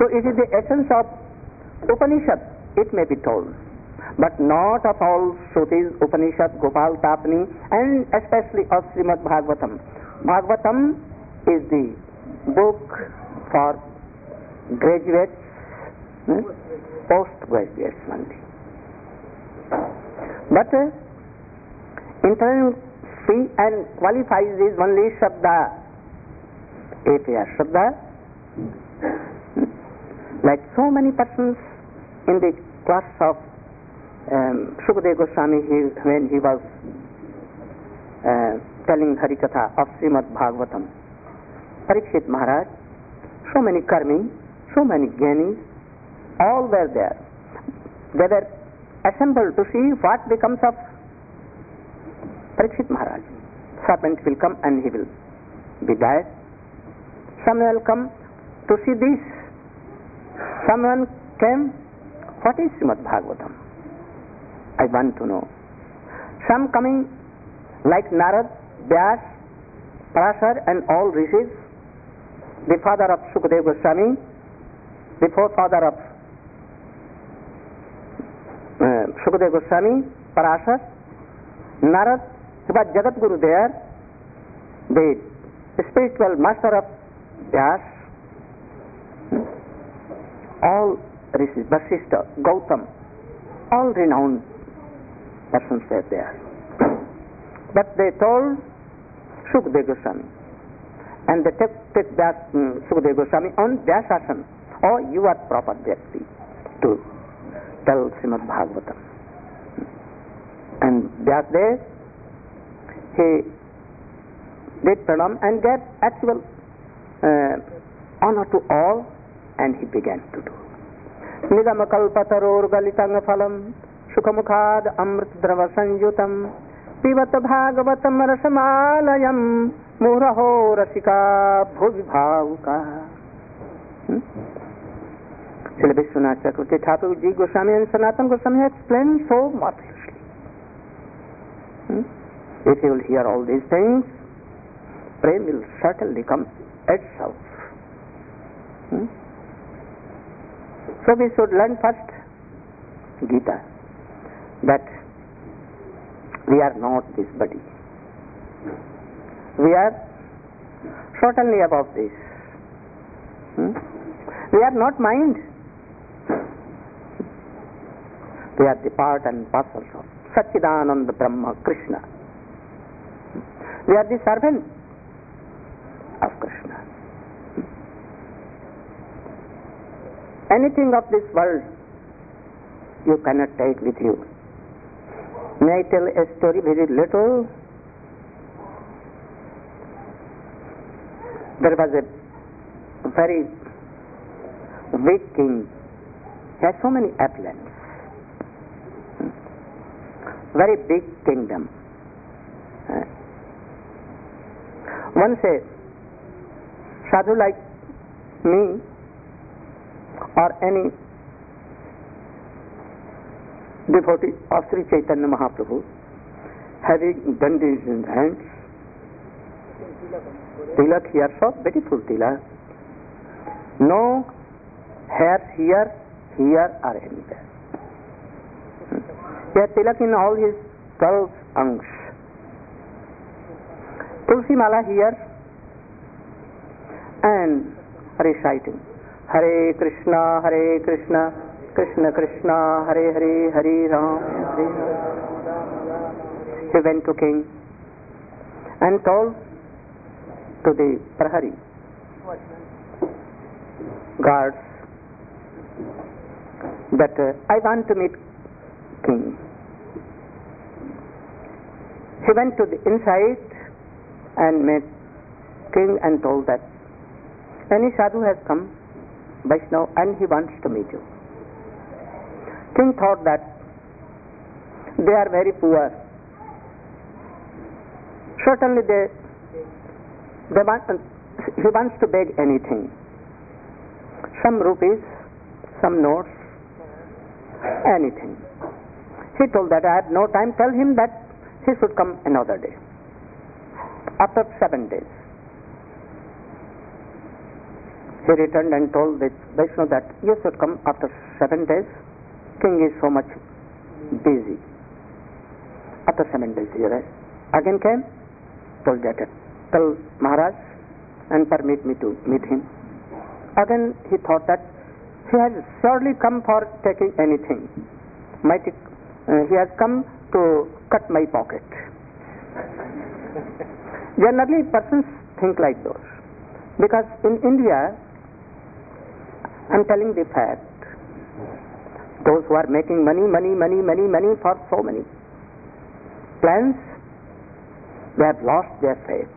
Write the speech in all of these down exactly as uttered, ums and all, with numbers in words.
So it is the essence of Upanishad, it may be told, but not of all Shrutis, Upanishad, Gopal Tapani, and especially of Srimad Bhagavatam. Bhagavatam is the book for graduates, hmm? postgraduates only. But uh, internal fee and qualifies is only Shraddha. If you are Shraddha, like so many persons in the class of um, Sukadeva Goswami, he, when he was uh, telling Harikatha of Srimad Bhagavatam, Parikshit Maharaj, so many karmi, so many gyanis, all were there. They were assembled to see what becomes of Parikshit Maharaj. Serpent will come and he will be dead. Someone will come to see this. Someone came, what is Srimad Bhagavatam? I want to know. Some coming like Narad, Vyas, Parashar and all rishis, the father of Sukadeva Goswami, the forefather of uh, Sukadeva Goswami, Parashar, Narad, who was Jagat Guru there, the spiritual master of Vyas, all rishis, Vasishtha, Gautam, all renowned persons were there. But they told Sukadeva Goswami, and they took, took that um, Sukadeva Goswami on Vyasasana. Oh, you are proper Vyakti to tell Srimad Bhagavatam. And Vyasadeva, he did pranam and gave actual uh, honor to all, and he began to do. Nigamakalpataror galitang phalam sukhamukhad amrit drava sanjutam pivat bhagavatam rasamalayam muraho rasika bhuvibhavuka. Srila Vishwanath Chakravarti Thakur Ji Goswami and Sanatana Goswami explained so marvelously. Hmm? If you will hear all these things, prem will certainly come itself. Hmm? So we should learn first Gita, that we are not this body. We are certainly above this. Hmm? We are not mind. We are the part and parcel of Satchidananda Brahma Krishna. We are the servant of Krishna. Anything of this world you cannot take with you. May I tell a story very little? There was a very weak king. He had so many appellants. Very big kingdom. Uh, Once a sadhu like me or any devotee of Sri Chaitanya Mahaprabhu, having dandis in hands, tilak here, so beautiful tilak, no hair here, here or anywhere. He had tilak in all his twelve angs. Tulsi Mala here and reciting Hare Krishna, Hare Krishna, Krishna Krishna, Hare Hare, Hare Ram, Hare Ram. He went to king and told to the Prahari guards that uh, I want to meet king. He went to the inside and met king and told that any sadhu has come, Vaishnava, and he wants to meet you. King thought that they are very poor. Certainly they, they want, he wants to beg anything. Some rupees, some notes, anything. He told that I have no time. Tell him that he should come another day. After seven days. He returned and told this Vaishnava that you should come after seven days. King is so much busy. After seven days he arrived. Again came, told that, tell Maharaj and permit me to meet him. Again he thought that he has surely come for taking anything. Might it, uh, he has come to cut my pocket. Generally persons think like those. Because in India, I am telling the fact, those who are making money, money, money, money, money for so many plans, they have lost their faith.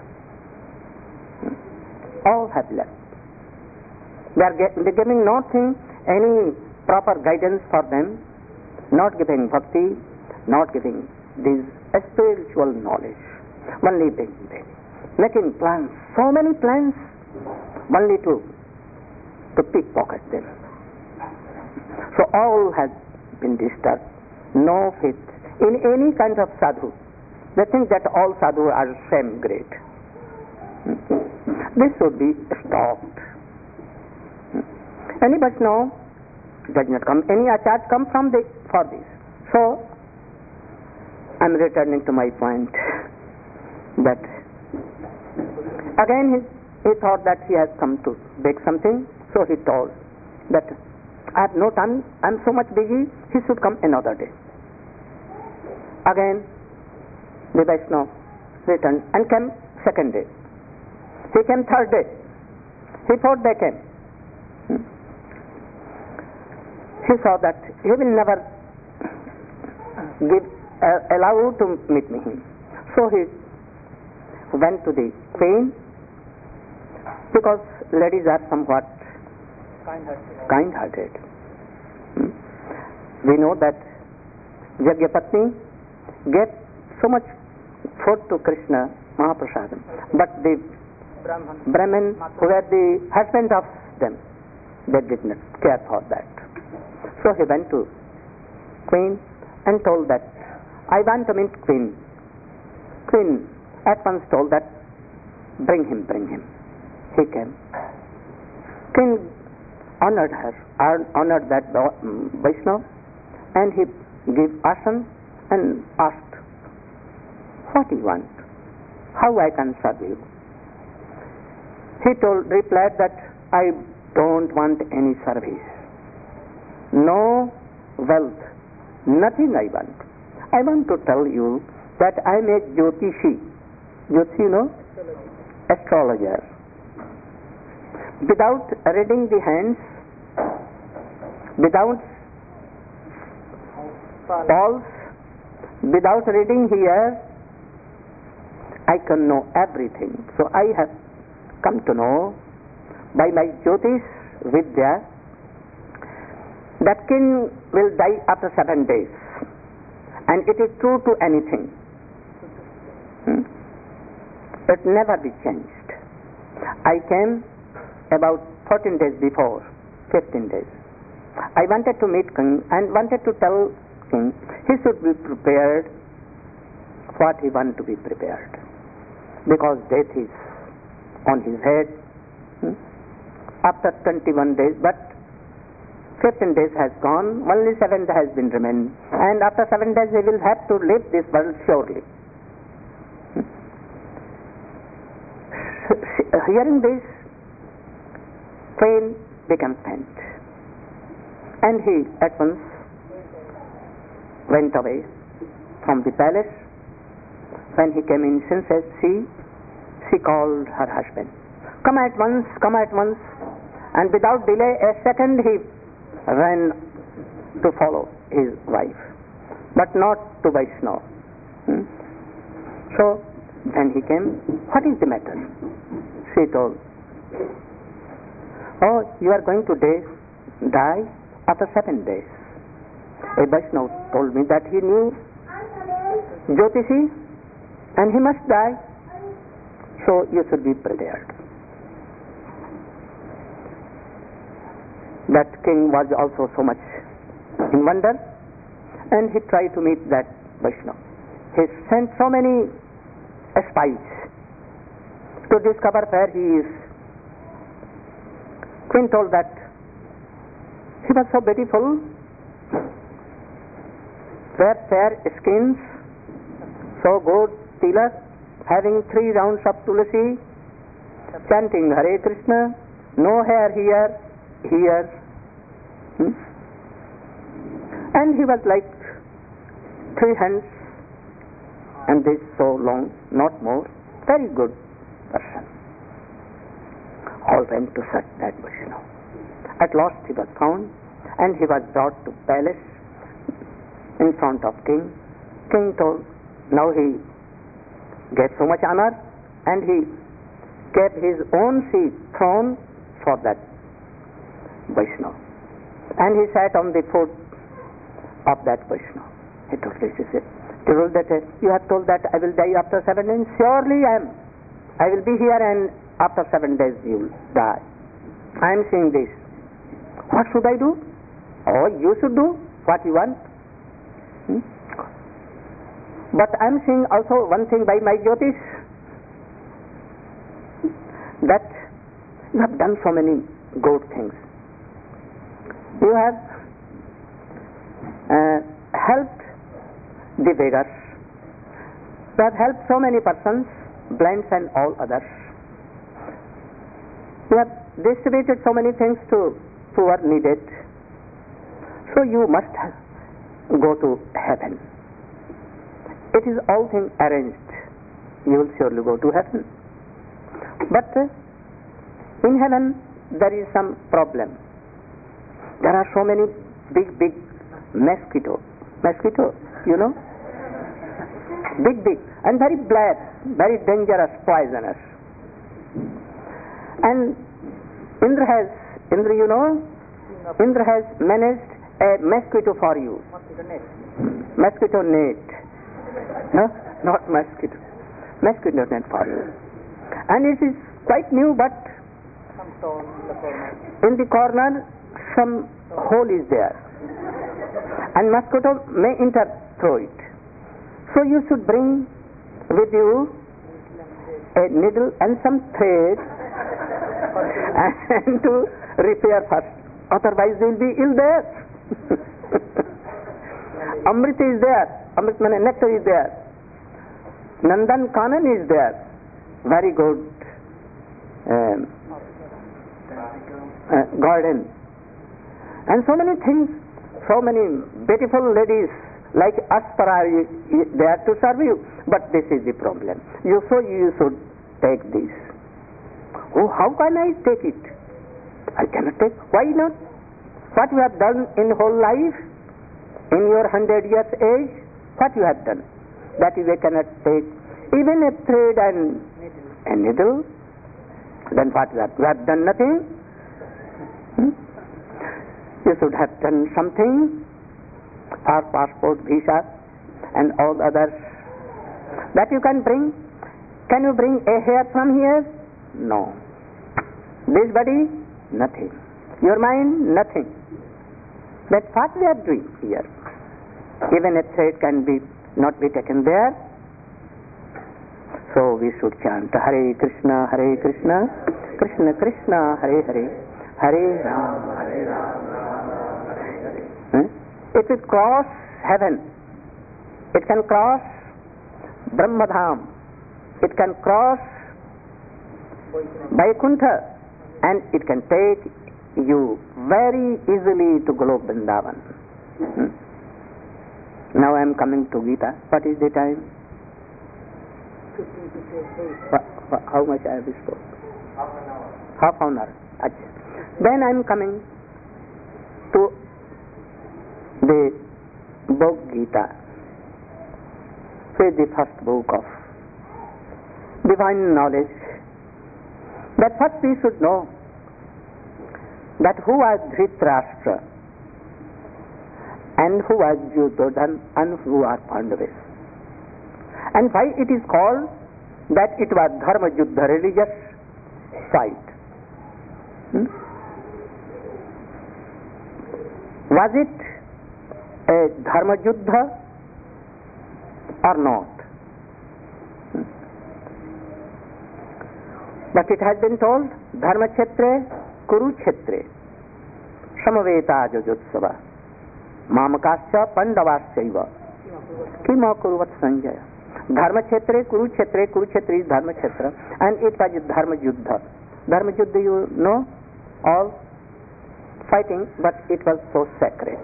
All have left. They are get, they giving nothing, any proper guidance for them, not giving bhakti, not giving this spiritual knowledge, only being there, making plans, so many plans, only to to pickpocket them. So all has been disturbed. No faith in any kind of sadhu. They think that all sadhu are same great. This should be stopped. Any Vaishnava does not come, any acharya come from the, for this. So, I am returning to my point that again he, he thought that he has come to beg something, so he told that I have no time, I am so much busy, he should come another day. Again, the Vaishnava returned and came second day. He came third day. He fourth day came. He saw that he will never give uh, allow to meet me him. So he went to the queen, because ladies are somewhat kind-hearted. kind-hearted. Hmm. We know that Yagyapatni gave so much food to Krishna, Mahaprasadam, but the Brahman, Brahman who were the husband of them, they did not care for that. So he went to queen and told that I want to meet queen. Queen at once told that bring him, bring him. He came. King honored her, honored that Vaishnava, and he gave asan and asked, what do you want? How I can serve you? He told, replied that I don't want any service, no wealth, nothing I want. I want to tell you that I am a Jyotishi. Jyotishi, you know? Astrologer. Without reading the hands, without pulse, without reading here, I can know everything. So I have come to know by my Jyotish Vidya that king will die after seven days. And it is true to anything. Hmm? It never be changed. I came about fourteen days before, fifteen days. I wanted to meet king and wanted to tell king he should be prepared what he wants to be prepared. Because death is on his head. Hmm? After twenty-one days, but fifteen days has gone, only seven has been remained, and after seven days he will have to leave this world surely. Hmm? Hearing this, queen became faint, and he at once went away from the palace. When he came in senses, she, she called her husband. Come at once, come at once. And without delay, a second he ran to follow his wife, but not to Vaishnava. Hmm? So, when he came, what is the matter? She told, oh, you are going to day, die after seven days. A Vaishnava told me that he knew Jyotishi and he must die, so you should be prepared. That king was also so much in wonder, and he tried to meet that Vaishnava. He sent so many spies to discover where he is Queen told that he was so beautiful, fair, fair skins, so good, tilak, having three rounds of tulsi, chanting Hare Krishna, no hair here, here. Hmm? And he was like three hands and this so long, not more, very good person. All went to search that Vaishnava. At last he was found and he was brought to palace in front of king. King told, now he gave so much honor and he kept his own seat, throne for that Vaishnava. And he sat on the foot of that Vaishnava. He told, this is it. He told that, uh, you have told that I will die after seven days. Surely I am. I will be here and after seven days you will die. I am seeing this. What should I do? Oh, you should do what you want. Hmm? But I am seeing also one thing by my Jyotish, that you have done so many good things. You have uh, helped the beggars. You have helped so many persons, blind and all others. You have distributed so many things to poor needed. So you must go to heaven. It is all things arranged. You will surely go to heaven. But uh, in heaven there is some problem. There are so many big, big mosquitoes. Mosquitoes, you know? Big, big, and very black, very dangerous, poisonous. And Indra has, Indra, you know, Indra has managed a mosquito for you. Mosquito net. No, not mosquito. Mosquito net for you. And it is quite new, but in the corner some hole is there. And mosquito may enter through it. So you should bring with you a needle and some thread and to repair first. Otherwise you will be ill there. Amrit is there. Amrit means nectar is there. Nandan Kanan is there. Very good um, uh, garden. And so many things, so many beautiful ladies like Aspar are there to serve you. But this is the problem. You so you should take this. Oh, how can I take it? I cannot take. Why not? What you have done in whole life, in your hundred years age, what you have done? That you cannot take even a thread and a needle. Then what you have? You have done nothing. Hmm? You should have done something for passport, visa, and all others. That you can bring. Can you bring a hair from here? No. This body? Nothing. Your mind? Nothing. That's what we are doing here. Even a thread can be not be taken there. So we should chant Hare Krishna, Hare Krishna, Krishna Krishna, Hare Hare, Hare Rama, Hare Rama. Hmm? It will cross heaven. It can cross Brahmadham. It can cross Vaikuntha, and it can take you very easily to Golok Vrindavan. Hmm? Now I am coming to Gita. What is the time? What, what, how much I have spoken? Half an hour. Half an hour. Achha. Then I am coming to the book Gita, which is the first book of divine knowledge. That first we should know that who was Dhritarashtra and who was Duryodhana and who are Pandavas. And why it is called that it was Dharma Yuddha, religious fight. Hmm? Was it a Dharma Yuddha or not? Hmm? But it has been told, Dharma Kshetre Kurukshetre Samaveta Jajotsava Mamakascha Pandavaschaiva Kima Kuruvat Sanjaya. Dharma Kshetre, Kurukshetre, Kurukshetra is Dharma Kshetra, and it was Dharma Yuddha. Dharma Yuddha, you know, all fighting, but it was so sacred.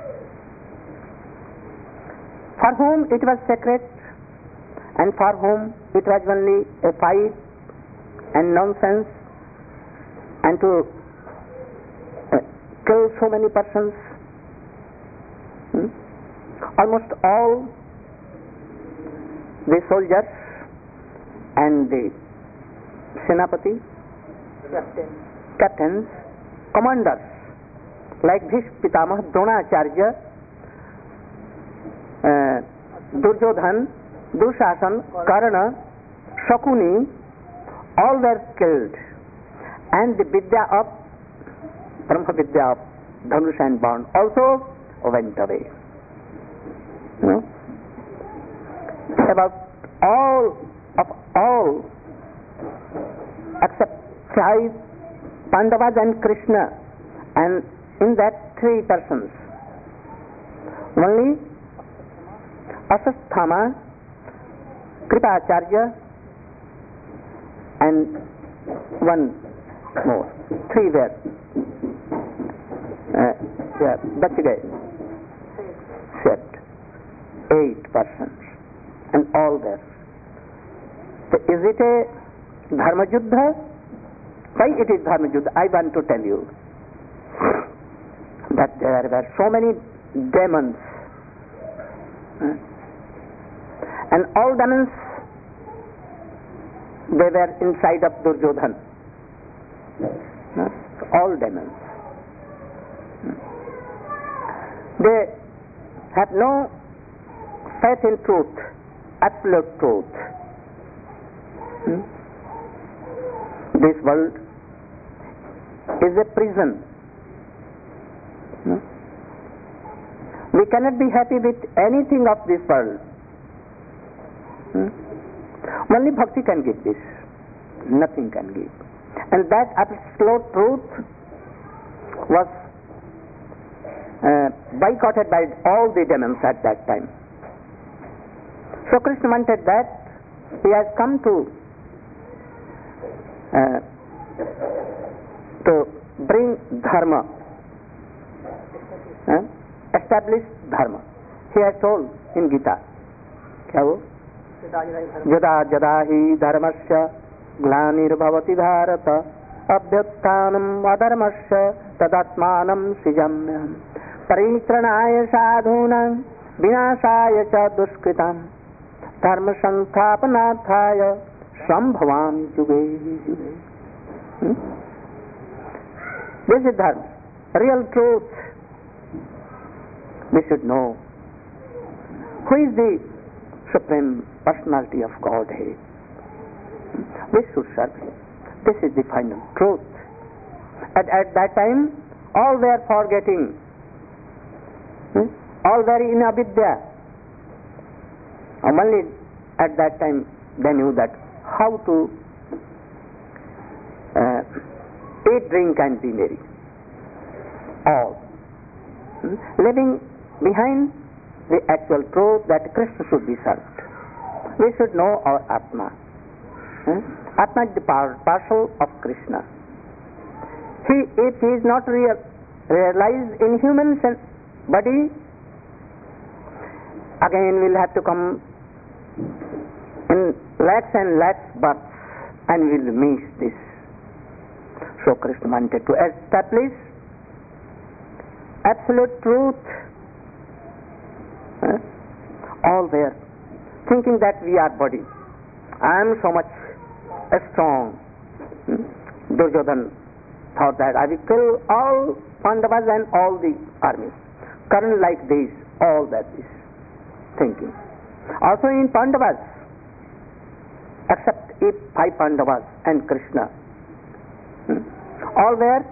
For whom it was sacred, and for whom it was only a fight and nonsense, and to uh, kill so many persons. Hmm? Almost all the soldiers and the Senapati, Captain. captains, commanders like Bhishma Pitamah, Dronacharya, uh, Duryodhan, Dushasan, Karna, Shakuni, all were killed, and the Vidya of Brahma Vidya of Dhanush and Baण also went away. No? About all of all except five Pandavas and Krishna, and in that three persons, only Asasthama, Kripacharya, and one more, three were uh, yeah, बच गए, set eight persons, and all there. So is it a Dharma Yuddha? Why it is Dharma Yuddha? I want to tell you that there were so many demons, uh, and all demons, they were inside of Duryodhan. Uh, all demons. Uh, they have no faith in truth, absolute truth. Hmm? This world is a prison. Hmm? We cannot be happy with anything of this world. Hmm? Only bhakti can give this. Nothing can give. And that absolute truth was uh, boycotted by all the demons at that time. So Krishna wanted that he has come to uh, to bring dharma, uh, establish dharma. He has told in Gita, क्या वो? जदा जदा हि धर्मस्य ग्लानिर्भवति भारत अभ्युत्थानम् अधर्मस्य तदात्मानं सृजाम्यहम् परित्रणाय साधूनां विनाशाय च दुष्कृताम् धर्म संस्थापनार्थाय संभवामि जुगे जुगे. Hmm? This is dharma, real truth. We should know who is the Supreme Personality of Godhead. We should serve Him. This is the final truth. At, at that time, all were forgetting. Hmm? All were in avidya. Only at that time they knew that how to uh, eat, drink and be merry. All. Hmm? Living behind the actual truth that Krishna should be served. We should know our Atma. Hmm? Atma is the par- parcel of Krishna. He, if he is not real, realized in human sense, body, again will have to come in lakhs and lakhs births and will miss this. So Krishna wanted to establish absolute truth. Huh? All there, thinking that we are body. I am so much strong. Hmm? Duryodhan thought that I will kill all Pandavas and all the armies. Karna like this, all that is thinking. Also in Pandavas, except if five Pandavas and Krishna, hmm? all were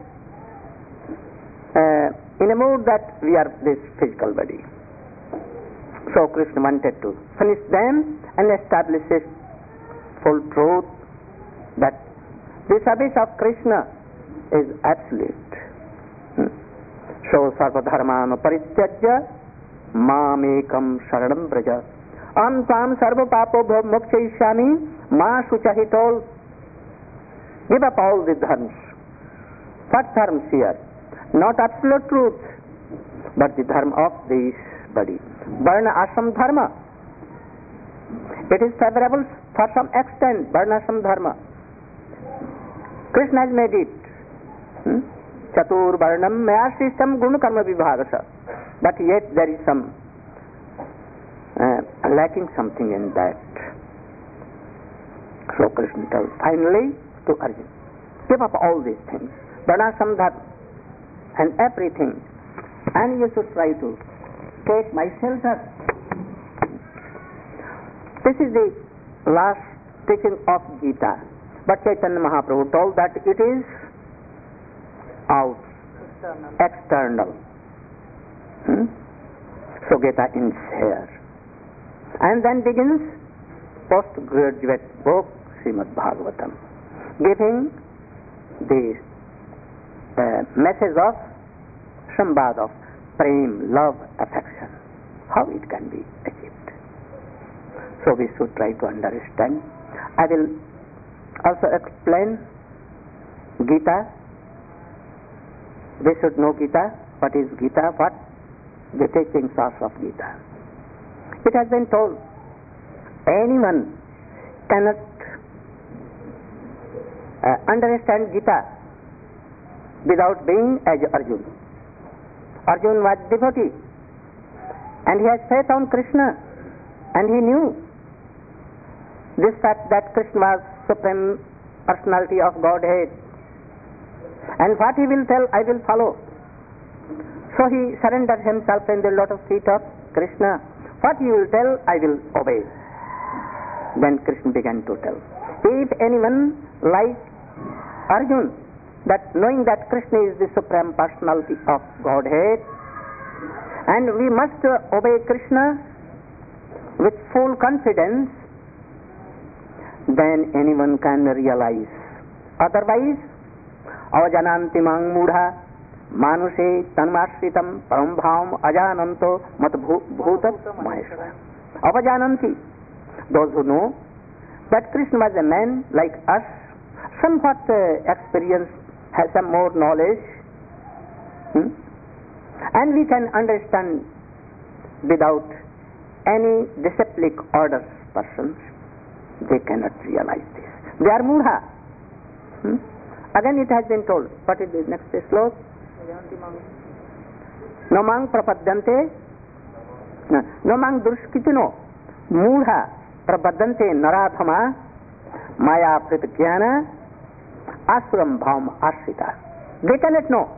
uh, in a mood that we are this physical body. So Krishna wanted to finish them and establish a full truth that the service of Krishna is absolute. Hmm? So sarvadharman parityajya mamekam sharanam braja. Am tvam sarva papo mokshayishyami ma shucha, he told. Give up all the dharmas. What dharmas here? Not absolute truth, but the dharma of this body. Varna ashram dharma. It is favorable for some extent, varna ashram dharma. Krishna has made it. Hmm? Chatur varnam mayashishtam guna karma vibhagasa. But yet there is some uh, lacking something in that. So Krishna tells finally to Arjuna, give up all these things, varnashram dharma and everything, and you should try to take my shelter. This is the last teaching of Gita. But Chaitanya Mahaprabhu told that it is out, external. external. Hmm? So Gita ends here. And then begins postgraduate book Srimad Bhagavatam, giving the uh, message of Sambad of prem, love, affection, how it can be achieved. So we should try to understand. I will also explain Gita. We should know Gita. What is Gita? What the teachings are of Gita. It has been told anyone cannot uh, understand Gita without being as Arjuna. Arjuna was devotee and he has faith on Krishna, and he knew this fact that Krishna was supreme personality of Godhead, and what he will tell I will follow. So he surrendered himself in the lotus feet of Krishna. What he will tell I will obey. Then Krishna began to tell, if anyone like Arjuna, that knowing that Krishna is the supreme personality of Godhead, and we must uh, obey Krishna with full confidence, then anyone can realize. Otherwise, avajananti mang mudha manushe tanmashritam parambhavam ajananto mat bhuta maheshwara. Avajananti, those who know that Krishna was a man like us, somewhat uh, experience, has some more knowledge, hmm? and we can understand without any disciplic orders persons, they cannot realize this. They are mudha. Hmm? Again it has been told. What is the next slok? No mang prapadyante, no mang durskitino, mudha prapadyante naradhama maya pritikyana asuram bhavam ashrita. They cannot know.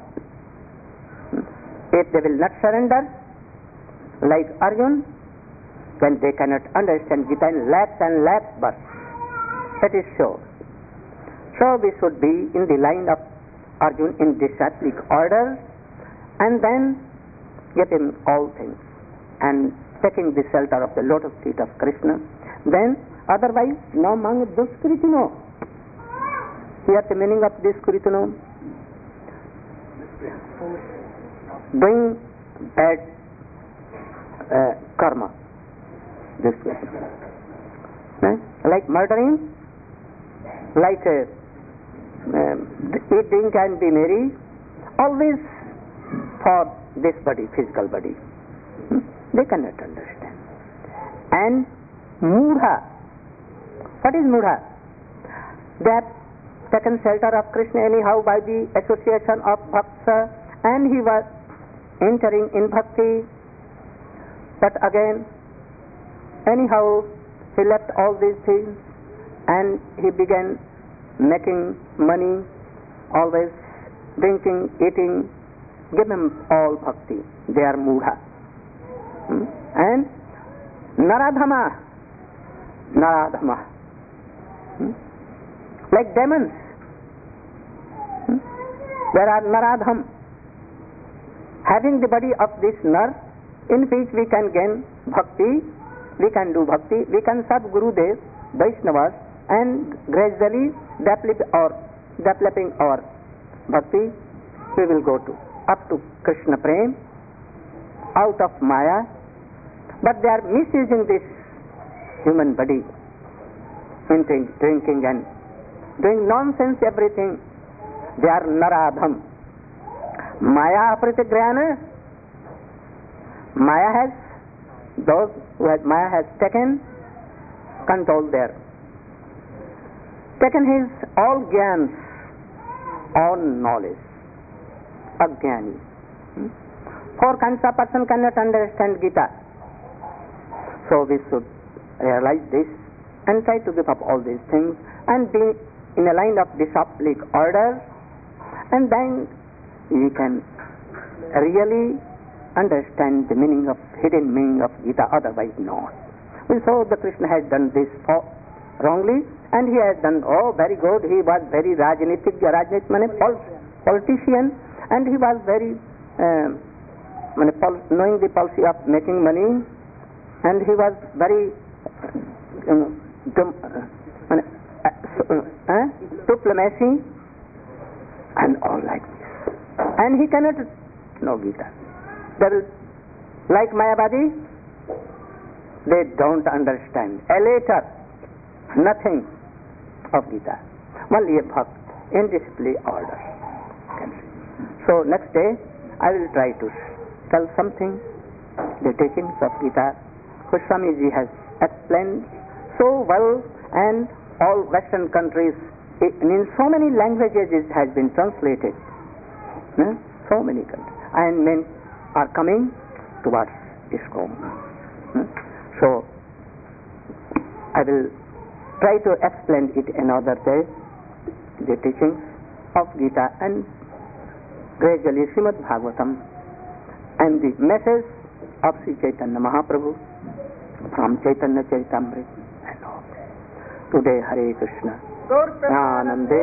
If they will not surrender like Arjuna, then they cannot understand Gita in lakhs and lakhs verse. That is sure. So we should be in the line of Arjuna in disciplic order, and then getting all things and taking the shelter of the lotus feet of Krishna. Then otherwise, no mang duskritino. Here the meaning of duskritino, doing bad uh, karma. This way. Eh? Like murdering, like uh, uh, eating and be merry, always for this body, physical body. Hmm? They cannot understand. And mudha. What is mudha? They have taken shelter of Krishna anyhow by the association of bhakta, and he was entering in bhakti, but again anyhow he left all these things and he began making money, always drinking, eating. Give him all bhakti. They are mudha. Hmm? And naradhama, naradhama, hmm? like demons. Hmm? There are naradham, having the body of this nar, in which we can gain bhakti, we can do bhakti, we can serve Gurudev, Vaishnavas, and gradually develop our, developing our bhakti, we will go to up to Krishna Prem, out of Maya, but they are misusing this human body, eating, drinking and doing nonsense everything. They are naradham. Maya apritigrana. Maya has, those who has, Maya has taken control there. Taken his all gyans, all knowledge. Ajnani. Hmm? Four kinds of person cannot understand Gita. So we should realize this and try to give up all these things and be in a line of disciplic order, and then we can really understand the meaning of, hidden meaning of Gita, otherwise not. We saw that Krishna has done this for wrongly, and he has done, oh, very good, he was very rajnitik, rajnit means politician, and he was very uh, knowing the policy of making money, and he was very uh, uh, uh, uh, diplomacy and all like this. And he cannot know Gita. They will, like Mayavadi, they don't understand a letter, nothing of Gita. Only a bhakt in display order. So next day I will try to tell something, the teachings of Gita, which Swamiji has explained so well, and all Western countries, in so many languages it has been translated. Hmm? So many countries. And men are coming towards ISKCON. Hmm? So I will try to explain it another day, the teachings of Gita, and gradually Srimad Bhagavatam and the message of Sri Chaitanya Mahaprabhu from Chaitanya Charitamrita and all. Today Hare Krishna. Anande.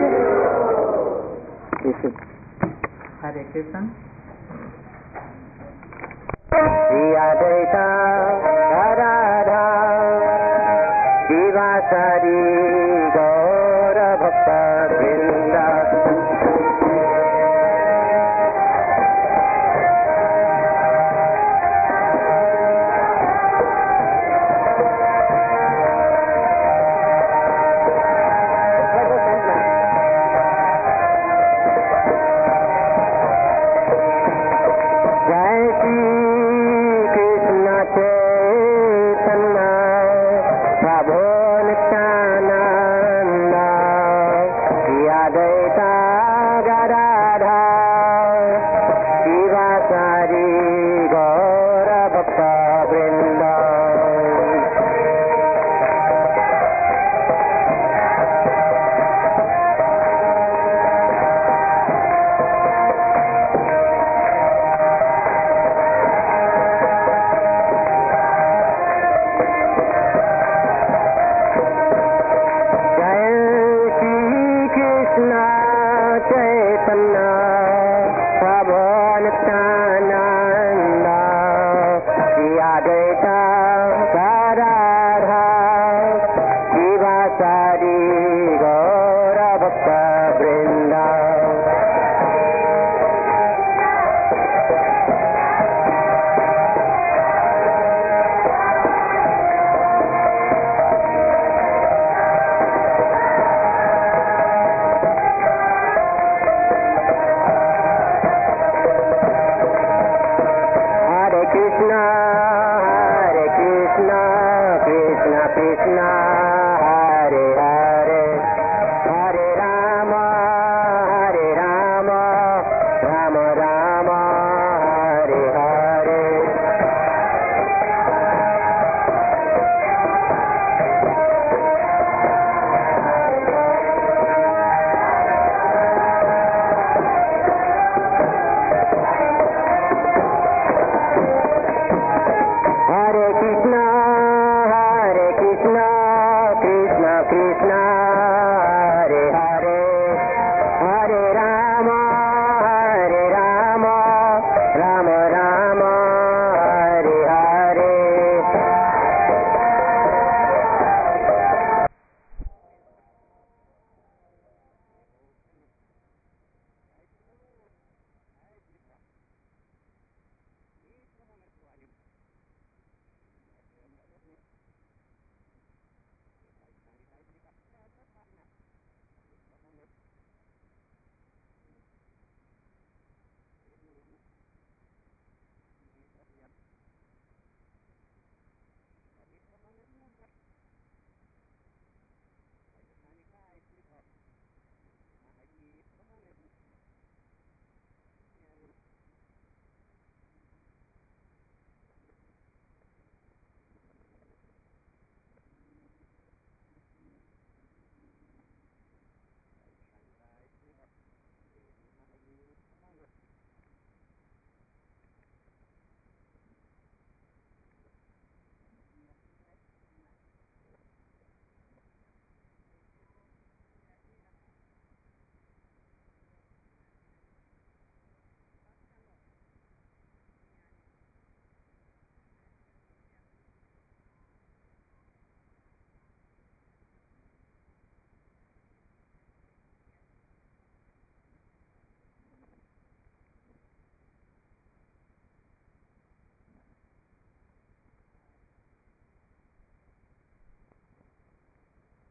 This is Hare Krishna. Shri Advaita